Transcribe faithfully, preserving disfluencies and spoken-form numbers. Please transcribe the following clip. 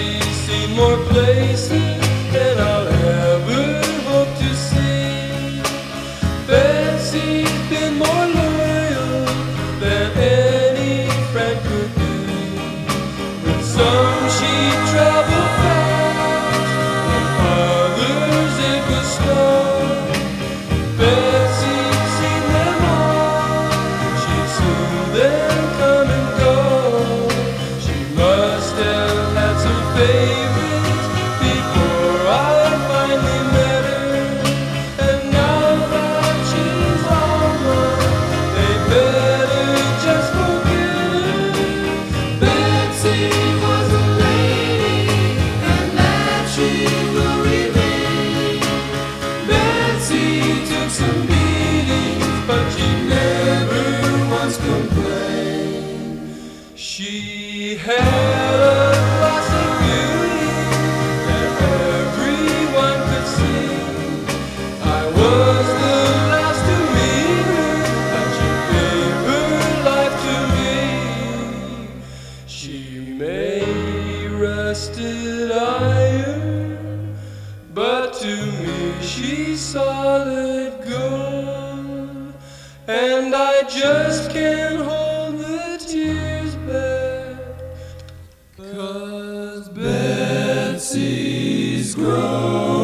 she's seen more places than I'll ever hope to see. Betsy's been more loyal than any friend could be. With some she traveled fast, with others it was slow. Betsy's seen them all, she'd seen them come and go. She must have had some favorites before I finally met her. And now that she's all mine, they better just forget her. Betsy was a lady, and that she will remain. Betsy took some beatings, but she never once complained. She had a glass of beauty that everyone could see. I was the last to meet her, and she gave her life to me. She may be rusted iron, but to me she's solid gold. And I just can't hold the tears back, 'cause Betsy's grown.